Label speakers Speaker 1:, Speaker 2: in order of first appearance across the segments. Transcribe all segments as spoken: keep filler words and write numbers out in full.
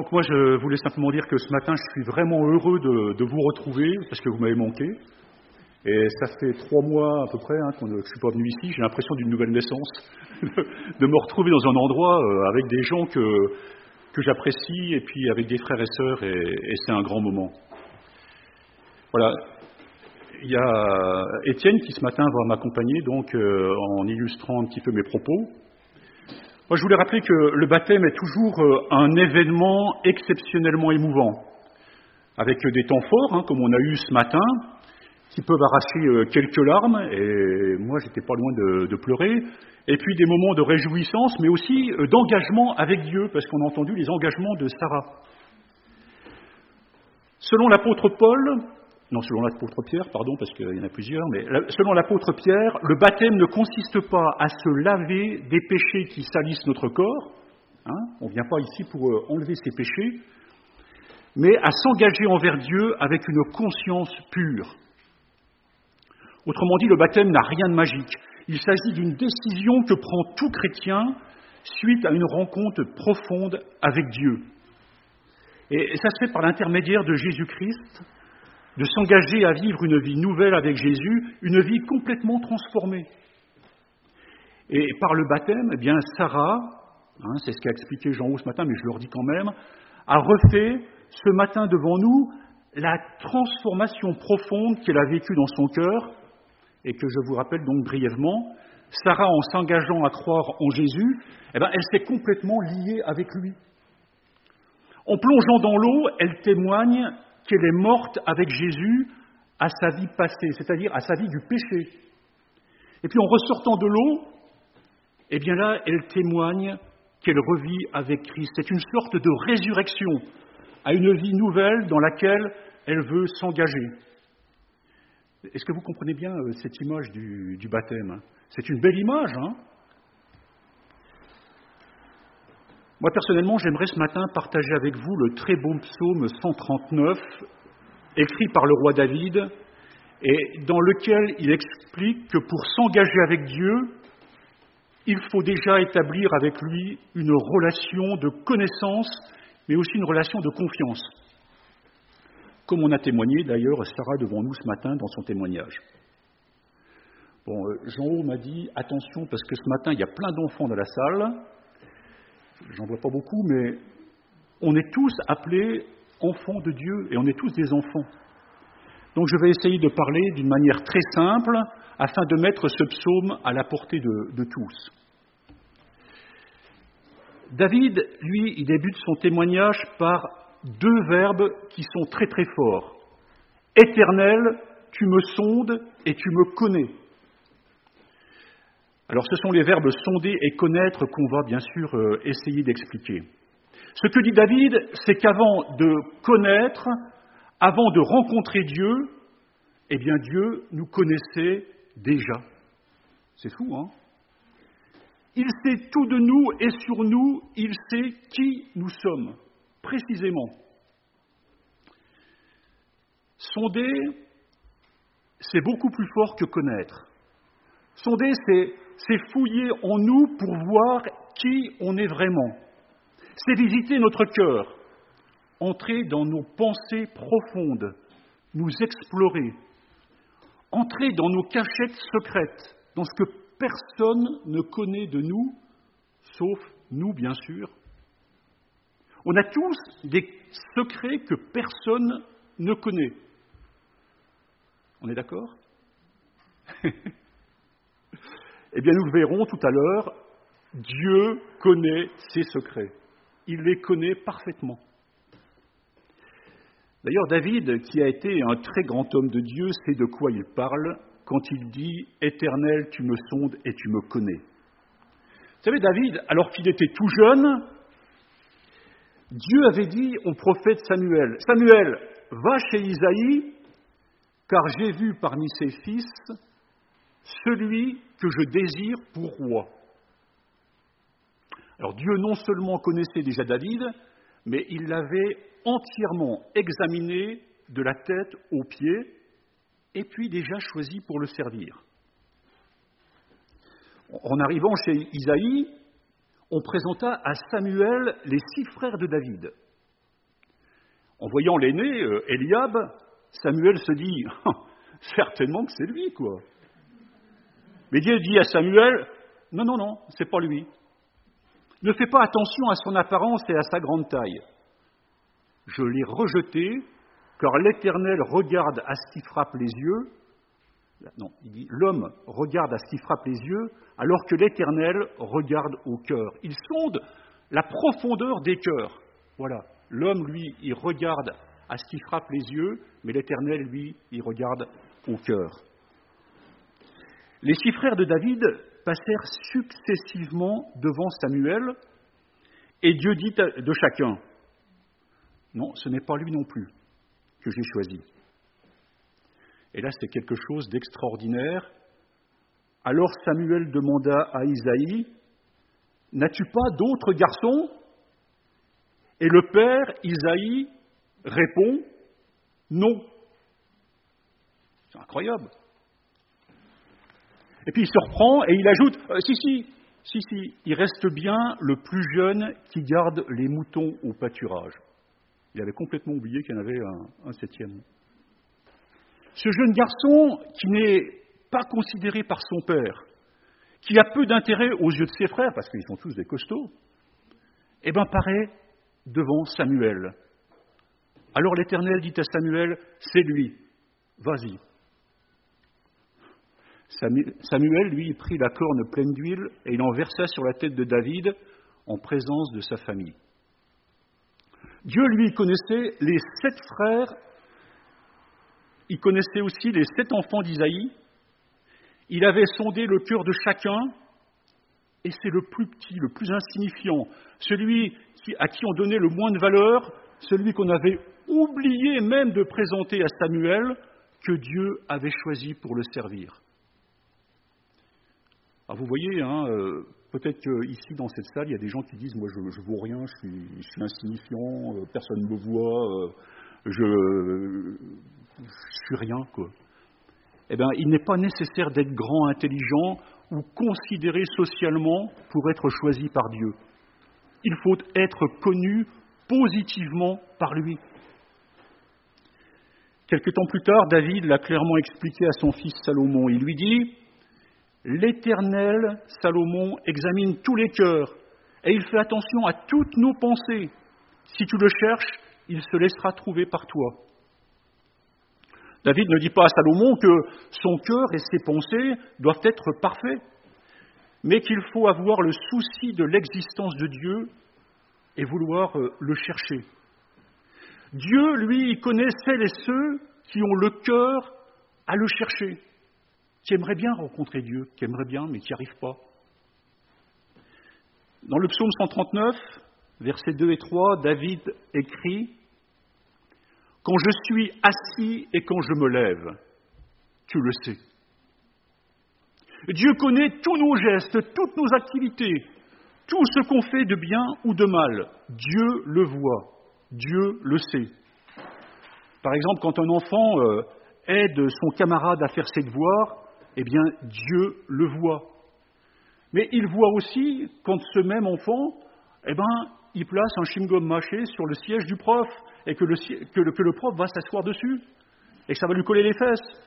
Speaker 1: Donc moi, je voulais simplement dire que ce matin, je suis vraiment heureux de, de vous retrouver, parce que vous m'avez manqué. Et ça fait trois mois à peu près hein, que je ne suis pas venu ici. J'ai l'impression d'une nouvelle naissance, de me retrouver dans un endroit euh, avec des gens que, que j'apprécie, et puis avec des frères et sœurs, et, et c'est un grand moment. Voilà. Il y a Étienne qui ce matin va m'accompagner, donc euh, en illustrant un petit peu mes propos. Moi, je voulais rappeler que le baptême est toujours euh, un événement exceptionnellement émouvant, avec des temps forts, hein, comme on a eu ce matin, qui peuvent arracher euh, quelques larmes, et moi, j'étais pas loin de, de pleurer, et puis des moments de réjouissance, mais aussi euh, d'engagement avec Dieu, parce qu'on a entendu les engagements de Sarah. Selon l'apôtre Paul, non, selon l'apôtre Pierre, pardon, parce qu'il y en a plusieurs, mais selon l'apôtre Pierre, le baptême ne consiste pas à se laver des péchés qui salissent notre corps, hein, on ne vient pas ici pour enlever ces péchés, mais à s'engager envers Dieu avec une conscience pure. Autrement dit, le baptême n'a rien de magique. Il s'agit d'une décision que prend tout chrétien suite à une rencontre profonde avec Dieu. Et ça se fait par l'intermédiaire de Jésus-Christ, de s'engager à vivre une vie nouvelle avec Jésus, une vie complètement transformée. Et par le baptême, eh bien Sarah, hein, c'est ce qu'a expliqué Jean-Haut ce matin, mais je le redis quand même, a refait ce matin devant nous la transformation profonde qu'elle a vécue dans son cœur, et que je vous rappelle donc brièvement. Sarah, en s'engageant à croire en Jésus, eh bien, elle s'est complètement liée avec lui. En plongeant dans l'eau, elle témoigne qu'elle est morte avec Jésus à sa vie passée, c'est-à-dire à sa vie du péché. Et puis en ressortant de l'eau, eh bien là, elle témoigne qu'elle revit avec Christ. C'est une sorte de résurrection à une vie nouvelle dans laquelle elle veut s'engager. Est-ce que vous comprenez bien cette image du, du baptême ? C'est une belle image, hein ? Moi, personnellement, j'aimerais ce matin partager avec vous le très beau psaume cent trente-neuf, écrit par le roi David, et dans lequel il explique que pour s'engager avec Dieu, il faut déjà établir avec lui une relation de connaissance, mais aussi une relation de confiance. Comme on a témoigné d'ailleurs Sarah devant nous ce matin dans son témoignage. Bon, Jean-Haut m'a dit, attention, parce que ce matin, il y a plein d'enfants dans la salle. J'en vois pas beaucoup, mais on est tous appelés enfants de Dieu, et on est tous des enfants. Donc je vais essayer de parler d'une manière très simple, afin de mettre ce psaume à la portée de, de tous. David, lui, il débute son témoignage par deux verbes qui sont très très forts. Éternel, tu me sondes et tu me connais. Alors ce sont les verbes sonder et connaître qu'on va bien sûr euh, essayer d'expliquer. Ce que dit David, c'est qu'avant de connaître, avant de rencontrer Dieu, eh bien Dieu nous connaissait déjà. C'est fou, hein ? Il sait tout de nous et sur nous, il sait qui nous sommes, précisément. Sonder, c'est beaucoup plus fort que connaître. Sonder, c'est, c'est fouiller en nous pour voir qui on est vraiment. C'est visiter notre cœur, entrer dans nos pensées profondes, nous explorer, entrer dans nos cachettes secrètes, dans ce que personne ne connaît de nous, sauf nous, bien sûr. On a tous des secrets que personne ne connaît. On est d'accord ? Eh bien, nous le verrons tout à l'heure, Dieu connaît ses secrets. Il les connaît parfaitement. D'ailleurs, David, qui a été un très grand homme de Dieu, sait de quoi il parle quand il dit « Éternel, tu me sondes et tu me connais ». Vous savez, David, alors qu'il était tout jeune, Dieu avait dit au prophète Samuel « Samuel, va chez Isaïe, car j'ai vu parmi ses fils celui que je désire pour roi. » Alors Dieu non seulement connaissait déjà David, mais il l'avait entièrement examiné de la tête aux pieds, et puis déjà choisi pour le servir. En arrivant chez Isaïe, on présenta à Samuel les six frères de David. En voyant l'aîné, euh, Eliab, Samuel se dit « certainement que c'est lui, quoi ». Mais Dieu dit à Samuel « non, non, non, c'est pas lui. Ne fais pas attention à son apparence et à sa grande taille. Je l'ai rejeté, car l'Éternel regarde à ce qui frappe les yeux. » Non, il dit « l'homme regarde à ce qui frappe les yeux, alors que l'Éternel regarde au cœur. » Il sonde la profondeur des cœurs. Voilà. L'homme, lui, il regarde à ce qui frappe les yeux, mais l'Éternel, lui, il regarde au cœur. Les six frères de David passèrent successivement devant Samuel, et Dieu dit de chacun, « Non, ce n'est pas lui non plus que j'ai choisi. » Et là, c'est quelque chose d'extraordinaire. Alors Samuel demanda à Isaïe, « N'as-tu pas d'autres garçons ?» Et le père, Isaïe, répond, « Non. » C'est incroyable. Et puis il se reprend et il ajoute, euh, « Si, si, si, si, il reste bien le plus jeune qui garde les moutons au pâturage. » Il avait complètement oublié qu'il y en avait un, un septième. Ce jeune garçon qui n'est pas considéré par son père, qui a peu d'intérêt aux yeux de ses frères, parce qu'ils sont tous des costauds, eh bien paraît devant Samuel. Alors l'Éternel dit à Samuel, « C'est lui, vas-y. » Samuel, lui, prit la corne pleine d'huile et il en versa sur la tête de David en présence de sa famille. Dieu, lui, connaissait les sept frères, il connaissait aussi les sept enfants d'Isaïe, il avait sondé le cœur de chacun, et c'est le plus petit, le plus insignifiant, celui qui, à qui on donnait le moins de valeur, celui qu'on avait oublié même de présenter à Samuel, que Dieu avait choisi pour le servir. Alors vous voyez, hein, euh, peut-être qu'ici, dans cette salle, il y a des gens qui disent « Moi, je ne vaux rien, je suis, je suis insignifiant, euh, personne ne me voit, euh, je ne suis rien. » quoi. Eh bien, il n'est pas nécessaire d'être grand, intelligent ou considéré socialement pour être choisi par Dieu. Il faut être connu positivement par lui. Quelque temps plus tard, David l'a clairement expliqué à son fils Salomon. Il lui dit « L'Éternel, Salomon, examine tous les cœurs et il fait attention à toutes nos pensées. Si tu le cherches, il se laissera trouver par toi. » David ne dit pas à Salomon que son cœur et ses pensées doivent être parfaits, mais qu'il faut avoir le souci de l'existence de Dieu et vouloir le chercher. Dieu, lui, il connaît celles et ceux qui ont le cœur à le chercher, qui aimeraient bien rencontrer Dieu, qui aimeraient bien, mais qui n'y arrivent pas. Dans le psaume cent trente-neuf, versets deux et trois, David écrit « Quand je suis assis et quand je me lève, tu le sais. » Dieu connaît tous nos gestes, toutes nos activités, tout ce qu'on fait de bien ou de mal. Dieu le voit, Dieu le sait. Par exemple, quand un enfant euh, aide son camarade à faire ses devoirs, eh bien, Dieu le voit. Mais il voit aussi quand ce même enfant, eh ben, il place un chewing-gum mâché sur le siège du prof et que le, que le, que le prof va s'asseoir dessus et que ça va lui coller les fesses.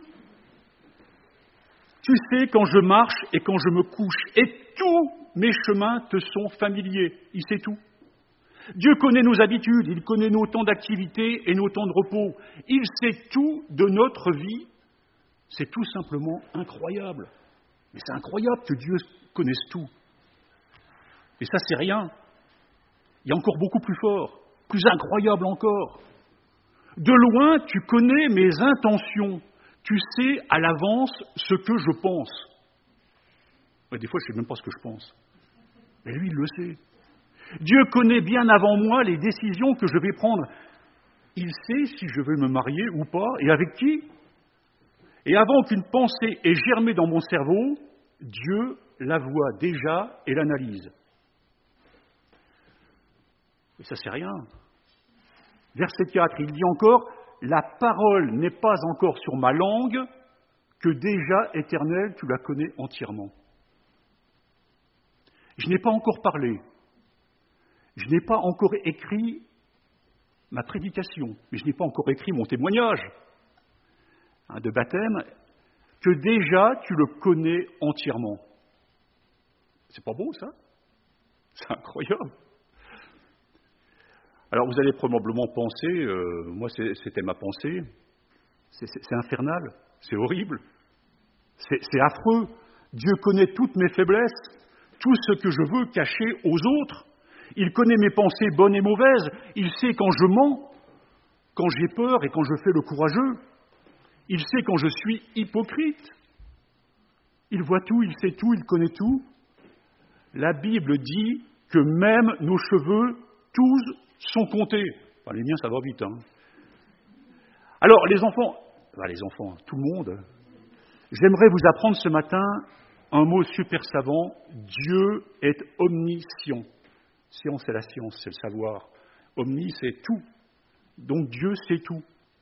Speaker 1: Tu sais quand je marche et quand je me couche, et tous mes chemins te sont familiers. Il sait tout. Dieu connaît nos habitudes, il connaît nos temps d'activité et nos temps de repos. Il sait tout de notre vie. C'est tout simplement incroyable. Mais c'est incroyable que Dieu connaisse tout. Et ça, c'est rien. Il y a encore beaucoup plus fort, plus incroyable encore. De loin, tu connais mes intentions. Tu sais à l'avance ce que je pense. Ouais, des fois, je ne sais même pas ce que je pense. Mais lui, il le sait. Dieu connaît bien avant moi les décisions que je vais prendre. Il sait si je vais me marier ou pas, et avec qui. Et avant qu'une pensée ait germé dans mon cerveau, Dieu la voit déjà et l'analyse. Et ça, c'est rien. Verset quatre, il dit encore, « La parole n'est pas encore sur ma langue, que déjà, Éternel, tu la connais entièrement. » Je n'ai pas encore parlé, je n'ai pas encore écrit, ma prédication, mais je n'ai pas encore écrit mon témoignage hein, de baptême, que déjà tu le connais entièrement. C'est pas beau, ça? C'est incroyable. Alors vous allez probablement penser, euh, moi c'est, c'était ma pensée, c'est, c'est, c'est infernal, c'est horrible, c'est, c'est affreux. Dieu connaît toutes mes faiblesses, tout ce que je veux cacher aux autres. Il connaît mes pensées bonnes et mauvaises. Il sait quand je mens, quand j'ai peur et quand je fais le courageux. Il sait quand je suis hypocrite. Il voit tout, il sait tout, il connaît tout. La Bible dit que même nos cheveux, tous, sont comptés. Enfin, les miens, ça va vite. Hein. Alors, les enfants, enfin, les enfants, tout le monde, j'aimerais vous apprendre ce matin un mot super savant. Dieu est omniscient. Science, c'est la science, c'est le savoir. Omni, c'est tout. Donc Dieu sait tout.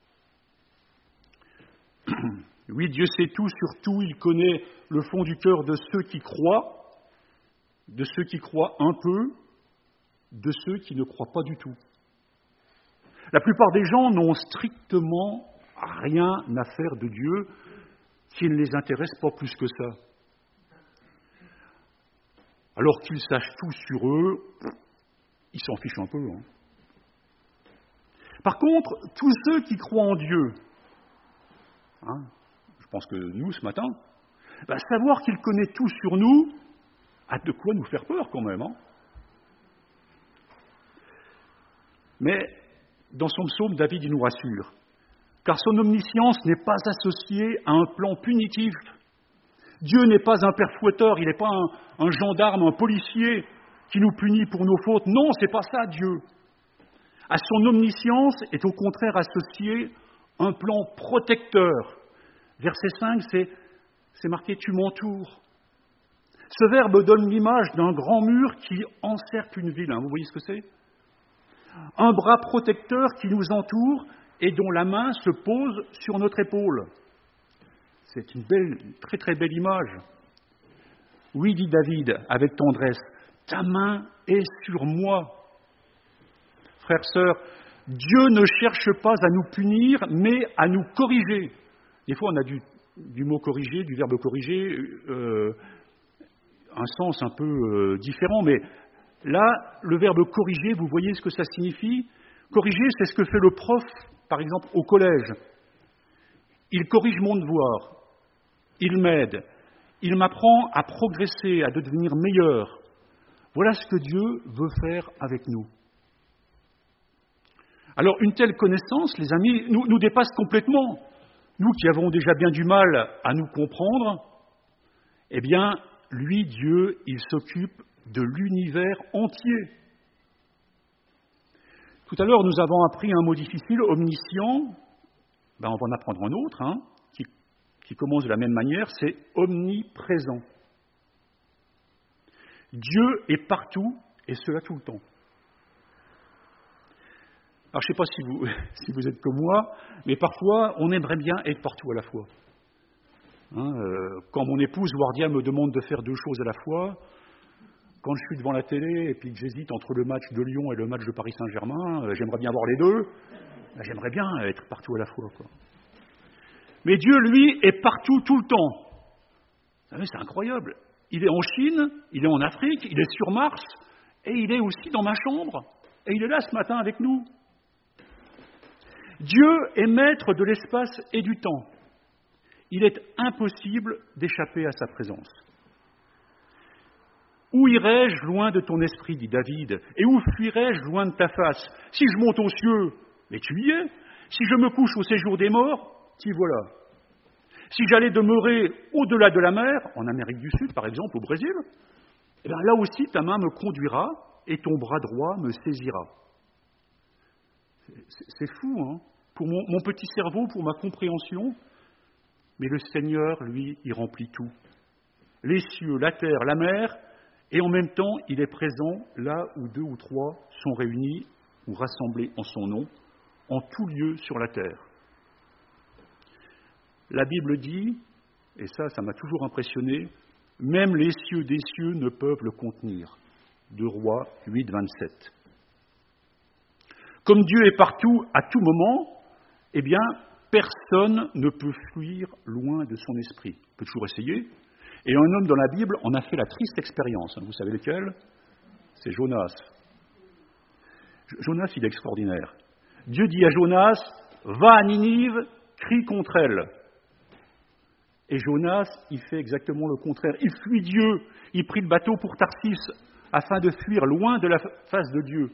Speaker 1: Oui, Dieu sait tout sur tout. Il connaît le fond du cœur de ceux qui croient, de ceux qui croient un peu, de ceux qui ne croient pas du tout. La plupart des gens n'ont strictement rien à faire de Dieu qui ne les intéresse pas plus que ça. Alors qu'ils sachent tout sur eux, ils s'en fichent un peu. Hein. Par contre, tous ceux qui croient en Dieu, hein, je pense que nous, ce matin, bah, savoir qu'il connaît tout sur nous, a de quoi nous faire peur quand même. Hein. Mais dans son psaume, David il nous rassure, car son omniscience n'est pas associée à un plan punitif. Dieu n'est pas un père fouetteur, il n'est pas un, un gendarme, un policier qui nous punit pour nos fautes. Non, c'est pas ça, Dieu. À son omniscience est au contraire associé un plan protecteur. Verset cinq, c'est, c'est marqué « Tu m'entoures ». Ce verbe donne l'image d'un grand mur qui encercle une ville. Hein. Vous voyez ce que c'est? Un bras protecteur qui nous entoure et dont la main se pose sur notre épaule. C'est une belle, très très belle image. Oui, dit David avec tendresse, ta main est sur moi. Frères, sœurs, Dieu ne cherche pas à nous punir, mais à nous corriger. Des fois, on a du, du mot corriger, du verbe corriger, euh, un sens un peu euh, différent, mais là, le verbe corriger, vous voyez ce que ça signifie? Corriger, c'est ce que fait le prof, par exemple, au collège. Il corrige mon devoir. Il m'aide, il m'apprend à progresser, à devenir meilleur. Voilà ce que Dieu veut faire avec nous. Alors, une telle connaissance, les amis, nous, nous dépasse complètement. Nous qui avons déjà bien du mal à nous comprendre, eh bien, lui, Dieu, il s'occupe de l'univers entier. Tout à l'heure, nous avons appris un mot difficile, omniscient. Ben, on va en apprendre un autre, hein, qui qui commence de la même manière, c'est omniprésent. Dieu est partout, et cela tout le temps. Alors, je ne sais pas si vous, si vous êtes comme moi, mais parfois, on aimerait bien être partout à la fois. Hein, euh, quand mon épouse Wardia me demande de faire deux choses à la fois, quand je suis devant la télé et puis que j'hésite entre le match de Lyon et le match de Paris Saint-Germain, euh, j'aimerais bien voir les deux, ben, j'aimerais bien être partout à la fois, quoi. Mais Dieu, lui, est partout, tout le temps. Vous savez, c'est incroyable. Il est en Chine, il est en Afrique, il est sur Mars, et il est aussi dans ma chambre. Et il est là ce matin avec nous. Dieu est maître de l'espace et du temps. Il est impossible d'échapper à sa présence. Où irai-je loin de ton esprit, dit David, et où fuirai-je loin de ta face? Si je monte aux cieux, mais tu y es. Si je me couche au séjour des morts, t'y voilà. Si j'allais demeurer au-delà de la mer, en Amérique du Sud par exemple, au Brésil, eh bien là aussi ta main me conduira et ton bras droit me saisira. C'est, c'est fou, hein, pour mon, mon petit cerveau, pour ma compréhension, mais le Seigneur, lui, il remplit tout. Les cieux, la terre, la mer, et en même temps, il est présent là où deux ou trois sont réunis ou rassemblés en son nom, en tout lieu sur la terre. La Bible dit, et ça, ça m'a toujours impressionné, même les cieux des cieux ne peuvent le contenir. deux Rois huit, vingt-sept. Comme Dieu est partout, à tout moment, eh bien, personne ne peut fuir loin de son esprit. On peut toujours essayer. Et un homme dans la Bible en a fait la triste expérience. Vous savez lequel ? C'est Jonas. Jonas, il est extraordinaire. Dieu dit à Jonas, va à Ninive, crie contre elle. Et Jonas, il fait exactement le contraire. Il fuit Dieu. Il prit le bateau pour Tarsis afin de fuir loin de la face de Dieu.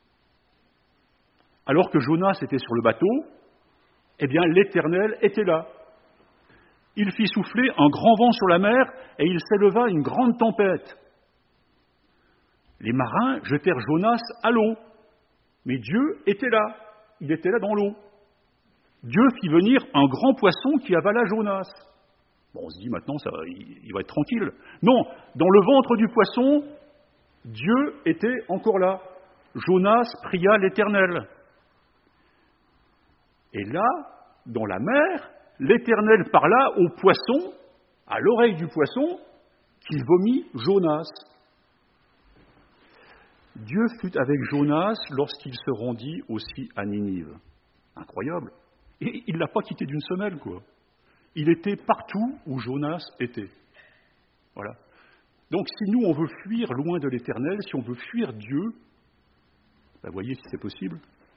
Speaker 1: Alors que Jonas était sur le bateau, eh bien l'Éternel était là. Il fit souffler un grand vent sur la mer et il s'éleva une grande tempête. Les marins jetèrent Jonas à l'eau, mais Dieu était là. Il était là dans l'eau. Dieu fit venir un grand poisson qui avala Jonas. Bon, on se dit maintenant, ça, il, il va être tranquille. Non, dans le ventre du poisson, Dieu était encore là. Jonas pria l'Éternel. Et là, dans la mer, l'Éternel parla au poisson, à l'oreille du poisson, qu'il vomit Jonas. Dieu fut avec Jonas lorsqu'il se rendit aussi à Ninive. Incroyable. Et il ne l'a pas quitté d'une semelle, quoi. Il était partout où Jonas était. Voilà. Donc si nous, on veut fuir loin de l'Éternel, si on veut fuir Dieu, ben voyez si c'est possible.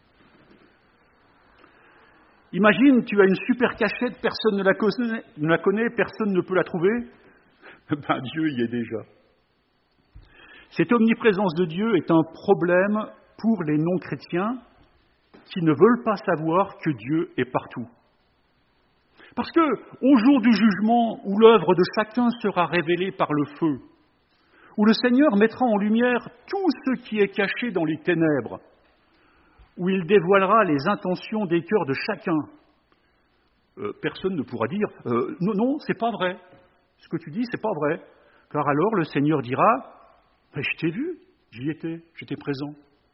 Speaker 1: Imagine, tu as une super cachette, personne ne la connaît, ne la connaît personne ne peut la trouver. Ben Dieu y est déjà. Cette omniprésence de Dieu est un problème pour les non-chrétiens qui ne veulent pas savoir que Dieu est partout. Parce que, au jour du jugement, où l'œuvre de chacun sera révélée par le feu, où le Seigneur mettra en lumière tout ce qui est caché dans les ténèbres, où il dévoilera les intentions des cœurs de chacun, euh, personne ne pourra dire euh, « Non, non, c'est pas vrai. Ce que tu dis, c'est pas vrai. » Car alors le Seigneur dira « Je t'ai vu, j'y étais, j'étais présent. »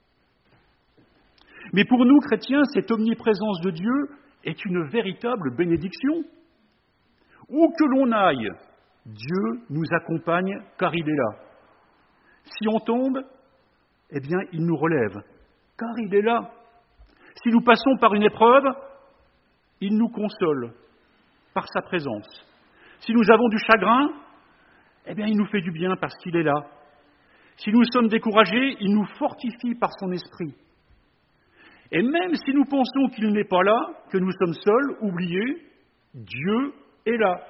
Speaker 1: Mais pour nous, chrétiens, cette omniprésence de Dieu est une véritable bénédiction. Où que l'on aille, Dieu nous accompagne car il est là. Si on tombe, eh bien, il nous relève, car il est là. Si nous passons par une épreuve, il nous console par sa présence. Si nous avons du chagrin, eh bien, il nous fait du bien parce qu'il est là. Si nous sommes découragés, il nous fortifie par son esprit. Et même si nous pensons qu'il n'est pas là, que nous sommes seuls, oubliés, Dieu est là.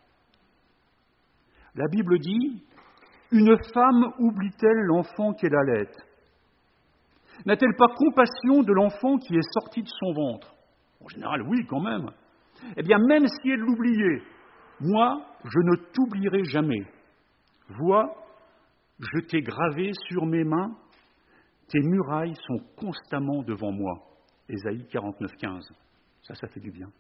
Speaker 1: La Bible dit « Une femme oublie-t-elle l'enfant qu'elle allait ? N'a-t-elle pas compassion de l'enfant qui est sorti de son ventre ?» En général, oui, quand même. Eh bien, même si elle l'oubliait, moi, je ne t'oublierai jamais. Vois, je t'ai gravé sur mes mains, tes murailles sont constamment devant moi. Ésaïe quarante-neuf, quinze. Ça, ça fait du bien.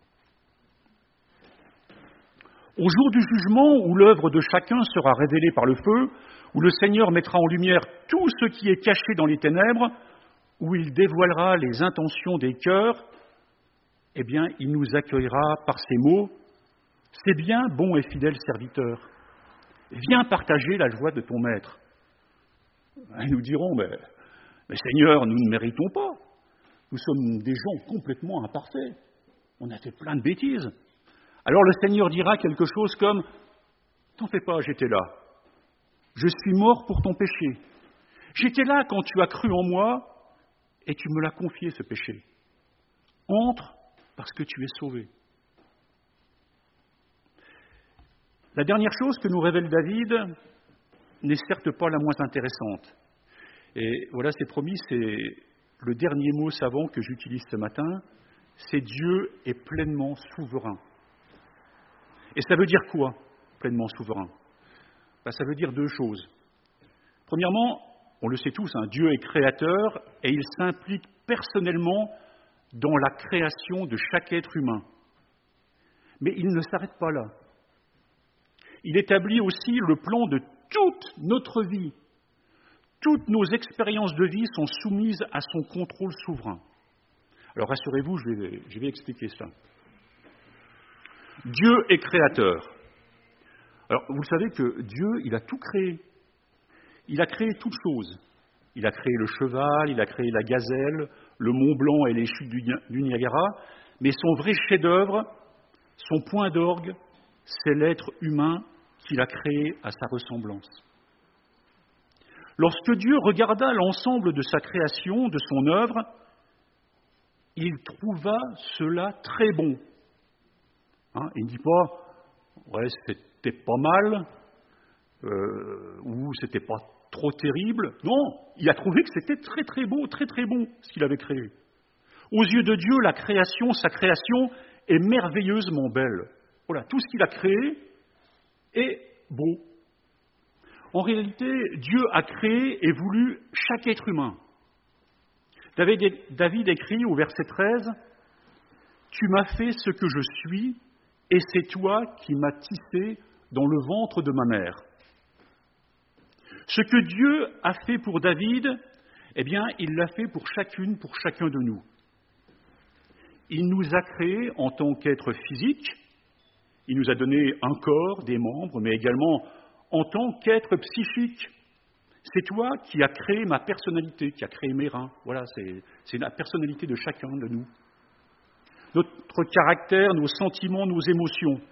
Speaker 1: Au jour du jugement, où l'œuvre de chacun sera révélée par le feu, où le Seigneur mettra en lumière tout ce qui est caché dans les ténèbres, où il dévoilera les intentions des cœurs, eh bien, il nous accueillera par ces mots « C'est bien, bon et fidèle serviteur. Viens partager la joie de ton maître. » Ils nous diront mais, « Mais Seigneur, nous ne méritons pas. Nous sommes des gens complètement imparfaits. On a fait plein de bêtises. » Alors le Seigneur dira quelque chose comme « T'en fais pas, j'étais là. Je suis mort pour ton péché. J'étais là quand tu as cru en moi et tu me l'as confié, ce péché. Entre parce que tu es sauvé. » La dernière chose que nous révèle David n'est certes pas la moins intéressante. Et voilà, c'est promis, c'est le dernier mot savant que j'utilise ce matin, c'est Dieu est pleinement souverain. Et ça veut dire quoi, pleinement souverain ? Ben, ça veut dire deux choses. Premièrement, on le sait tous, hein, Dieu est créateur et il s'implique personnellement dans la création de chaque être humain. Mais il ne s'arrête pas là. Il établit aussi le plan de toute notre vie. Toutes nos expériences de vie sont soumises à son contrôle souverain. Alors rassurez-vous, je vais, je vais expliquer ça. Dieu est créateur. Alors vous le savez que Dieu, il a tout créé. Il a créé toutes choses. Il a créé le cheval, il a créé la gazelle, le Mont Blanc et les chutes du, du Niagara, mais son vrai chef-d'œuvre, son point d'orgue, c'est l'être humain qu'il a créé à sa ressemblance. Lorsque Dieu regarda l'ensemble de sa création, de son œuvre, il trouva cela très bon. Hein, il ne dit pas « ouais, c'était pas mal euh, » ou « c'était pas trop terrible ». Non, il a trouvé que c'était très très beau, très très bon ce qu'il avait créé. Aux yeux de Dieu, la création, sa création est merveilleusement belle. Voilà, tout ce qu'il a créé est beau. En réalité, Dieu a créé et voulu chaque être humain. David écrit au verset treize, « Tu m'as fait ce que je suis, et c'est toi qui m'as tissé dans le ventre de ma mère. » Ce que Dieu a fait pour David, eh bien, il l'a fait pour chacune, pour chacun de nous. Il nous a créés en tant qu'êtres physiques, il nous a donné un corps, des membres, mais également en tant qu'être psychique. C'est toi qui as créé ma personnalité, qui as créé mes reins. Voilà, c'est, c'est la personnalité de chacun de nous. Notre caractère, nos sentiments, nos émotions.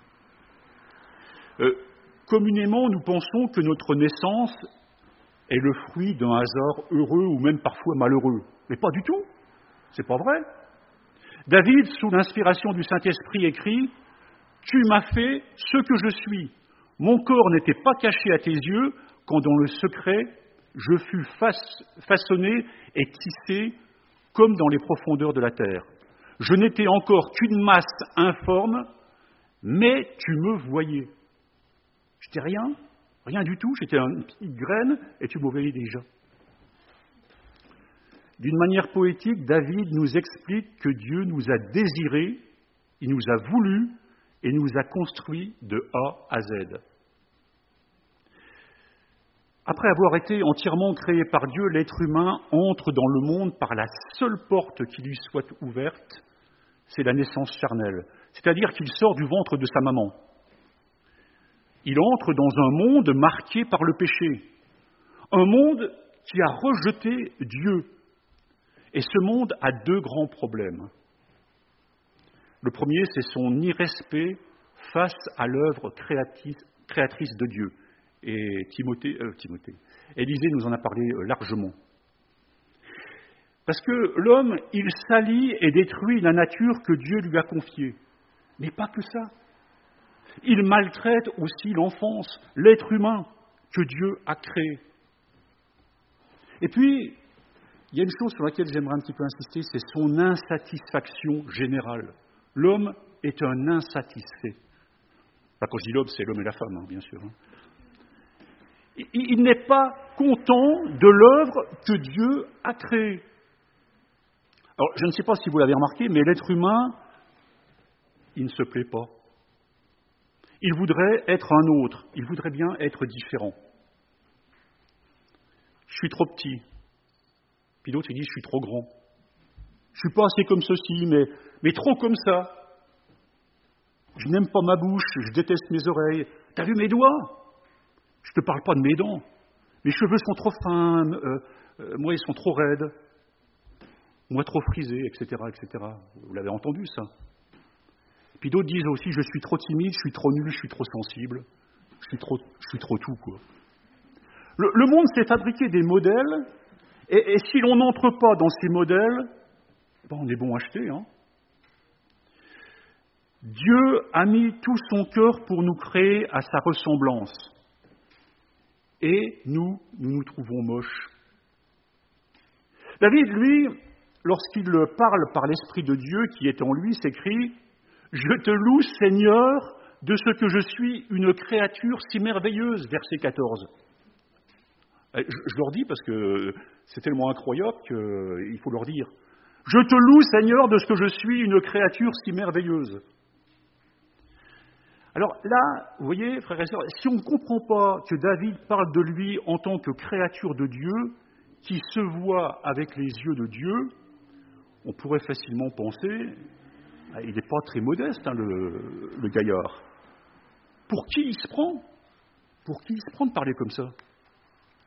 Speaker 1: Euh, communément, nous pensons que notre naissance est le fruit d'un hasard heureux ou même parfois malheureux. Mais pas du tout. C'est pas vrai. David, sous l'inspiration du Saint-Esprit, écrit « Tu m'as fait ce que je suis. Mon corps n'était pas caché à tes yeux quand dans le secret je fus façonné et tissé comme dans les profondeurs de la terre. Je n'étais encore qu'une masse informe, mais tu me voyais. » J'étais rien, rien du tout, j'étais une petite graine et tu me voyais déjà. D'une manière poétique, David nous explique que Dieu nous a désirés, il nous a voulu et nous a construits de A à Z. Après avoir été entièrement créé par Dieu, l'être humain entre dans le monde par la seule porte qui lui soit ouverte, c'est la naissance charnelle, c'est-à-dire qu'il sort du ventre de sa maman. Il entre dans un monde marqué par le péché, un monde qui a rejeté Dieu. Et ce monde a deux grands problèmes. Le premier, c'est son irrespect face à l'œuvre créatrice de Dieu. Et Timothée, euh, Timothée, Élisée nous en a parlé largement. Parce que l'homme, il salit et détruit la nature que Dieu lui a confiée. Mais pas que ça. Il maltraite aussi l'enfance, l'être humain que Dieu a créé. Et puis, il y a une chose sur laquelle j'aimerais un petit peu insister, c'est son insatisfaction générale. L'homme est un insatisfait. Enfin, quand je dis l'homme, c'est l'homme et la femme, hein, bien sûr. Il, il n'est pas content de l'œuvre que Dieu a créée. Alors, je ne sais pas si vous l'avez remarqué, mais l'être humain, il ne se plaît pas. Il voudrait être un autre, il voudrait bien être différent. Je suis trop petit. Puis d'autres, ils disent, je suis trop grand. Je suis pas assez comme ceci, mais, mais trop comme ça. Je n'aime pas ma bouche, je déteste mes oreilles. T'as vu mes doigts? Je ne te parle pas de mes dents. Mes cheveux sont trop fins, euh, euh, moi, ils sont trop raides. Moi, trop frisés, et cetera, et cetera. Vous l'avez entendu, ça. Puis d'autres disent aussi, je suis trop timide, je suis trop nul, je suis trop sensible. Je suis trop, je suis trop tout, quoi. Le, le monde s'est fabriqué des modèles. Et, et si l'on n'entre pas dans ces modèles, ben on est bon à acheter. Hein. Dieu a mis tout son cœur pour nous créer à sa ressemblance. Et nous, nous nous trouvons moches. David, lui, lorsqu'il parle par l'Esprit de Dieu qui est en lui, s'écrit « Je te loue, Seigneur, de ce que je suis une créature si merveilleuse », verset quatorze. Je leur dis parce que c'est tellement incroyable qu'il faut leur dire « Je te loue, Seigneur, de ce que je suis une créature si merveilleuse ». Alors là, vous voyez, frères et sœurs, si on ne comprend pas que David parle de lui en tant que créature de Dieu, qui se voit avec les yeux de Dieu, on pourrait facilement penser ah, il n'est pas très modeste, hein, le, le gaillard. Pour qui il se prend ? Pour qui il se prend de parler comme ça ?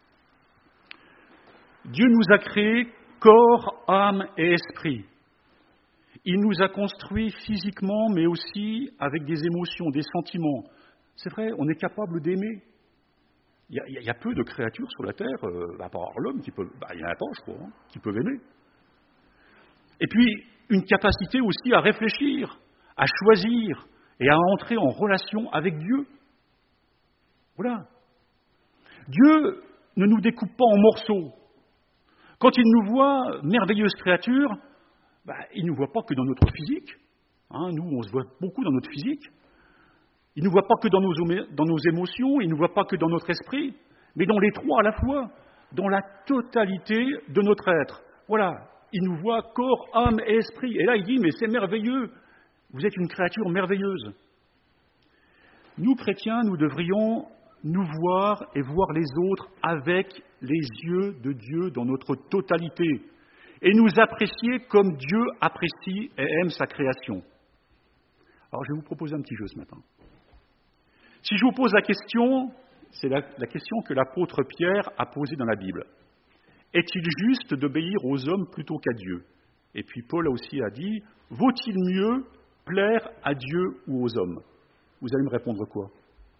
Speaker 1: Dieu nous a créés corps, âme et esprit. Il nous a construits physiquement, mais aussi avec des émotions, des sentiments. C'est vrai, on est capable d'aimer. Il y, a, il y a peu de créatures sur la Terre, euh, à part l'homme, qui peut, bah, il n'y en a pas, je crois, hein, qui peuvent aimer. Et puis, une capacité aussi à réfléchir, à choisir et à entrer en relation avec Dieu. Voilà. Dieu ne nous découpe pas en morceaux. Quand il nous voit, merveilleuse créature, bah, il ne nous voit pas que dans notre physique. Hein, nous, on se voit beaucoup dans notre physique. Il ne nous voit pas que dans nos, dans nos émotions, il ne nous voit pas que dans notre esprit, mais dans les trois à la fois, dans la totalité de notre être. Voilà, il nous voit corps, âme et esprit. Et là, il dit, mais c'est merveilleux, vous êtes une créature merveilleuse. Nous, chrétiens, nous devrions nous voir et voir les autres avec les yeux de Dieu dans notre totalité, et nous apprécier comme Dieu apprécie et aime sa création. Alors, je vais vous proposer un petit jeu ce matin. Si je vous pose la question, c'est la, la question que l'apôtre Pierre a posée dans la Bible. Est-il juste d'obéir aux hommes plutôt qu'à Dieu ? Et puis Paul aussi a dit, vaut-il mieux plaire à Dieu ou aux hommes ? Vous allez me répondre quoi ?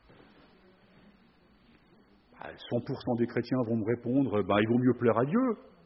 Speaker 1: cent pour cent des chrétiens vont me répondre, bah, il vaut mieux plaire à Dieu.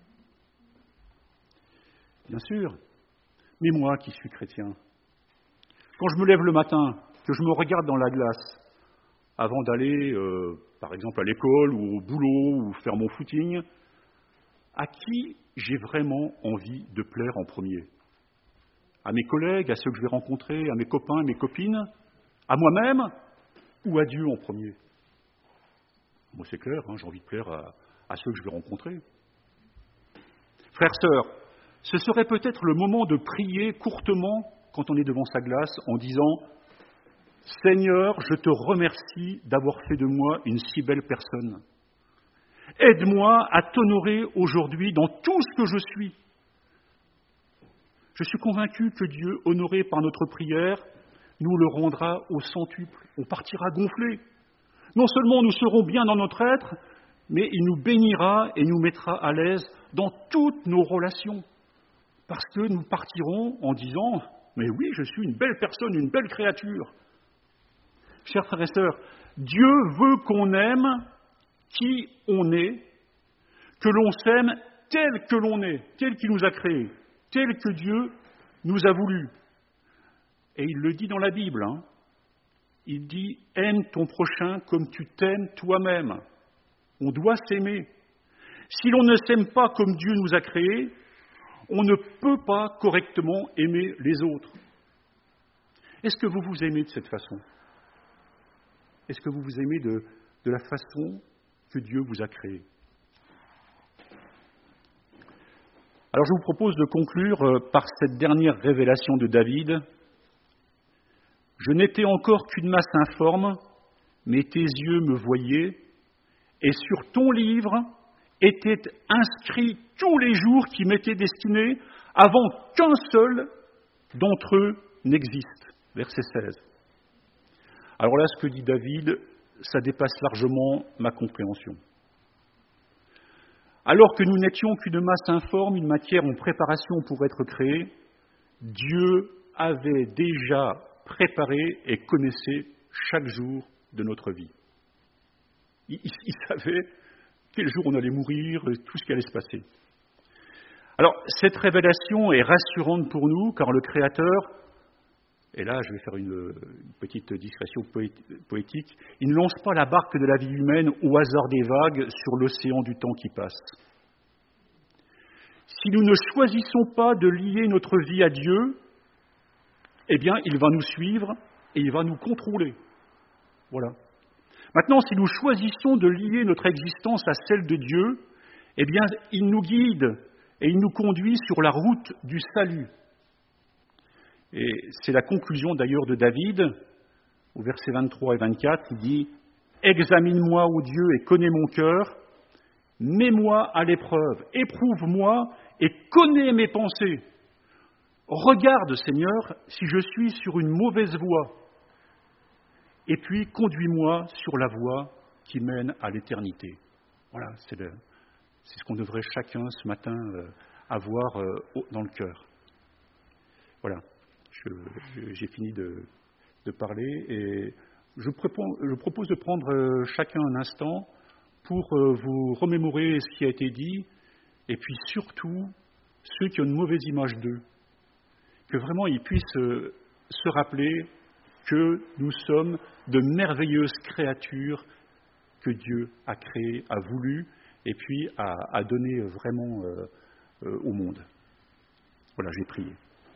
Speaker 1: Bien sûr. Mais moi qui suis chrétien, quand je me lève le matin, que je me regarde dans la glace, avant d'aller, euh, par exemple, à l'école ou au boulot ou faire mon footing, à qui j'ai vraiment envie de plaire en premier ? À mes collègues, à ceux que je vais rencontrer, à mes copains, à mes copines, à moi-même ou à Dieu en premier ? Moi, c'est clair, hein, j'ai envie de plaire à, à ceux que je vais rencontrer. Frères, sœurs, ce serait peut-être le moment de prier courtement quand on est devant sa glace en disant « Seigneur, je te remercie d'avoir fait de moi une si belle personne. Aide-moi à t'honorer aujourd'hui dans tout ce que je suis. » Je suis convaincu que Dieu, honoré par notre prière, nous le rendra au centuple. On partira gonflé. Non seulement nous serons bien dans notre être, mais il nous bénira et nous mettra à l'aise dans toutes nos relations. Parce que nous partirons en disant « Mais oui, je suis une belle personne, une belle créature. » Chers frères et sœurs, Dieu veut qu'on aime qui on est, que l'on s'aime tel que l'on est, tel qu'il nous a créés, tel que Dieu nous a voulu. Et il le dit dans la Bible, hein. Il dit « Aime ton prochain comme tu t'aimes toi-même ». On doit s'aimer. Si l'on ne s'aime pas comme Dieu nous a créés, on ne peut pas correctement aimer les autres. Est-ce que vous vous aimez de cette façon ? Est-ce que vous vous aimez de, de la façon que Dieu vous a créé ? Alors je vous propose de conclure par cette dernière révélation de David. « Je n'étais encore qu'une masse informe, mais tes yeux me voyaient, et sur ton livre étaient inscrits tous les jours qui m'étaient destinés avant qu'un seul d'entre eux n'existe. » Verset seize. Alors là, ce que dit David, ça dépasse largement ma compréhension. Alors que nous n'étions qu'une masse informe, une matière en préparation pour être créée, Dieu avait déjà préparé et connaissait chaque jour de notre vie. Il, il, il savait quel jour on allait mourir, tout ce qui allait se passer. Alors, cette révélation est rassurante pour nous, car le Créateur, et là je vais faire une, une petite digression poétique, il ne lance pas la barque de la vie humaine au hasard des vagues sur l'océan du temps qui passe. Si nous ne choisissons pas de lier notre vie à Dieu, eh bien, il va nous suivre et il va nous contrôler. Voilà. Maintenant, si nous choisissons de lier notre existence à celle de Dieu, eh bien, il nous guide et il nous conduit sur la route du salut. Et c'est la conclusion d'ailleurs de David, au verset vingt-trois et vingt-quatre, il dit « Examine-moi, ô Dieu, et connais mon cœur, mets-moi à l'épreuve, éprouve-moi et connais mes pensées. Regarde, Seigneur, si je suis sur une mauvaise voie, et puis conduis-moi sur la voie qui mène à l'éternité. » Voilà, c'est, le, c'est ce qu'on devrait chacun ce matin euh, avoir euh, dans le cœur. Voilà, je, j'ai fini de, de parler et je propose, je propose de prendre euh, chacun un instant pour euh, vous remémorer ce qui a été dit et puis surtout ceux qui ont une mauvaise image d'eux, que vraiment ils puissent euh, se rappeler que nous sommes de merveilleuses créatures que Dieu a créées, a voulu et puis a, a donné vraiment euh, euh, au monde. Voilà, j'ai prié.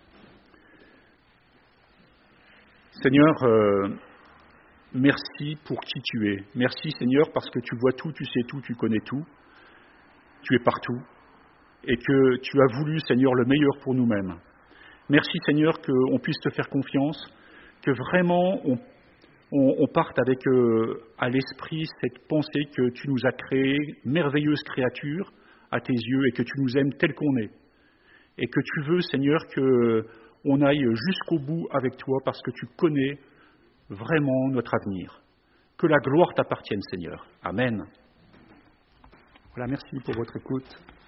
Speaker 1: Seigneur, euh, merci pour qui tu es. Merci Seigneur parce que tu vois tout, tu sais tout, tu connais tout. Tu es partout et que tu as voulu Seigneur le meilleur pour nous-mêmes. Merci Seigneur qu'on puisse te faire confiance, que vraiment on, on, on parte avec euh, à l'esprit cette pensée que tu nous as créées, merveilleuses créatures à tes yeux et que tu nous aimes tels qu'on est. Et que tu veux Seigneur qu'on aille jusqu'au bout avec toi parce que tu connais vraiment notre avenir. Que la gloire t'appartienne Seigneur. Amen. Voilà, merci pour votre écoute.